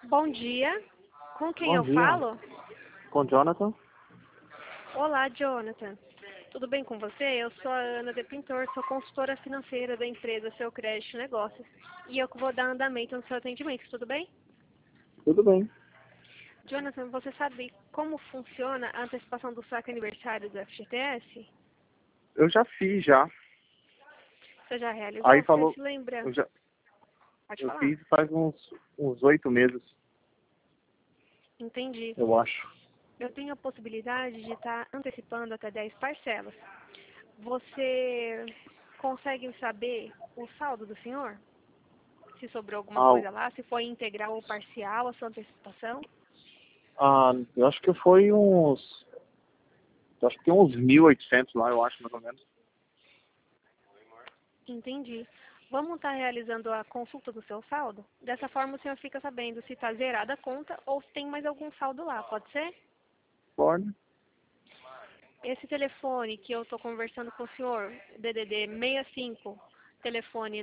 Bom dia. Com quem Bom eu dia, falo? com Jonathan. Olá, Jonathan. Tudo bem com você? Eu sou a Ana de Pintor, sou consultora financeira da empresa Seu Crédito Negócios. E eu vou dar andamento no seu atendimento, tudo bem? Tudo bem. Jonathan, você sabe como funciona a antecipação do saque aniversário do FGTS? Eu já fiz já. Você já realizou? Aí Você falou, se lembra? eu Pode eu falar. fiz faz uns 8 meses, Entendi. eu acho. Eu tenho a possibilidade de estar antecipando até 10 parcelas. Você consegue saber o saldo do senhor? Se sobrou alguma Ah, coisa lá, se foi integral ou parcial a sua antecipação? eu acho que foi acho que tem uns 1.800 lá, eu acho, mais ou menos. Entendi. Vamos estar realizando a consulta do seu saldo? Dessa forma o senhor fica sabendo se está zerada a conta ou se tem mais algum saldo lá, pode ser? Pode? Esse telefone que eu estou conversando com o senhor, DDD 65, telefone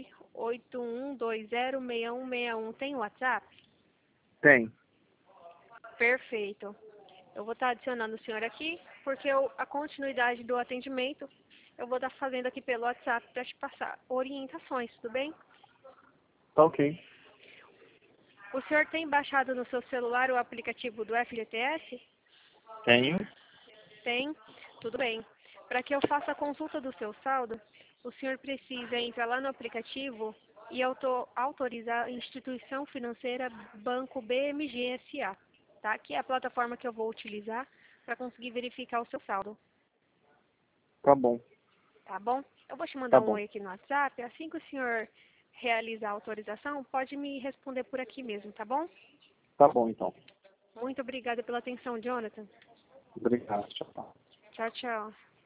981206161, tem WhatsApp? Tem. Perfeito. Eu vou estar adicionando o senhor aqui, porque a continuidade do atendimento eu vou estar fazendo aqui pelo WhatsApp para te passar orientações, tudo bem? Tá ok. O senhor tem baixado no seu celular o aplicativo do FGTS? Tenho. Tem? Tudo bem. Para que eu faça a consulta do seu saldo, o senhor precisa entrar lá no aplicativo e autorizar a instituição financeira Banco BMG SA, tá? Que é a plataforma que eu vou utilizar para conseguir verificar o seu saldo, Tá bom. tá bom? Eu vou te Tá mandar um bom. oi aqui no WhatsApp. Assim que o senhor realizar a autorização, pode me responder por aqui mesmo, tá bom? Tá bom, então. Muito obrigada pela atenção, Jonathan. Obrigado. Tchau. Tchau, tchau.